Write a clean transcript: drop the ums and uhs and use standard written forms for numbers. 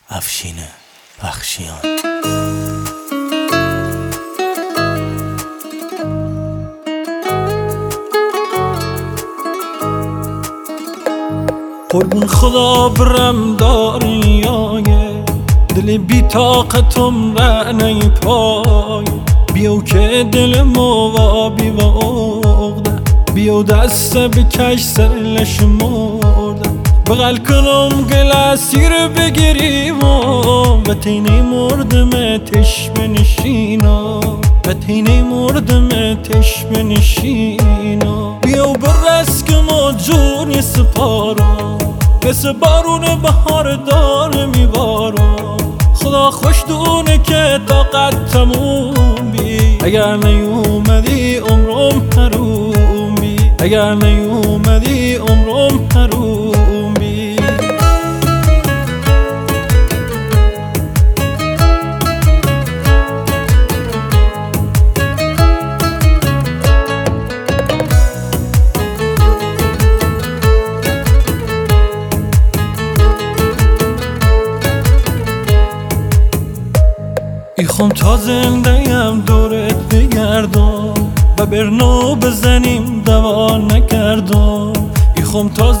افشین بخشیان. قربون خدا برم داریایه دل بی طاقتم رعنی پای بیو که دل موابی و عقده بیو دست بکش سرلش مرده بغل کنم گل اسیر بگیریم و تینه مردم تش بنشینا و تینه مردم تش بنشینا بیو برس که ما جونی سپارا مثل بارون بهار داره میبارا خدا خوش دونه که طاقت تموم بی اگر نیومدی عمرم حروم بی اگر نیومدی عمرم حروم بی ایخوام تا زنده‌ام دورت بگردم و برنو بزنیم دوا نکردم ایخوام تا